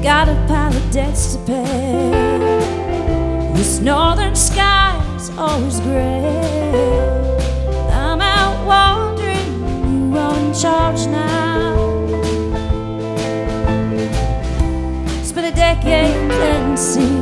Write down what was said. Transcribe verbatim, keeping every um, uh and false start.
got a pile of debts to pay. This northern sky's always gray. I'm out wandering, you are in charge now. Spent a decade planting seeds,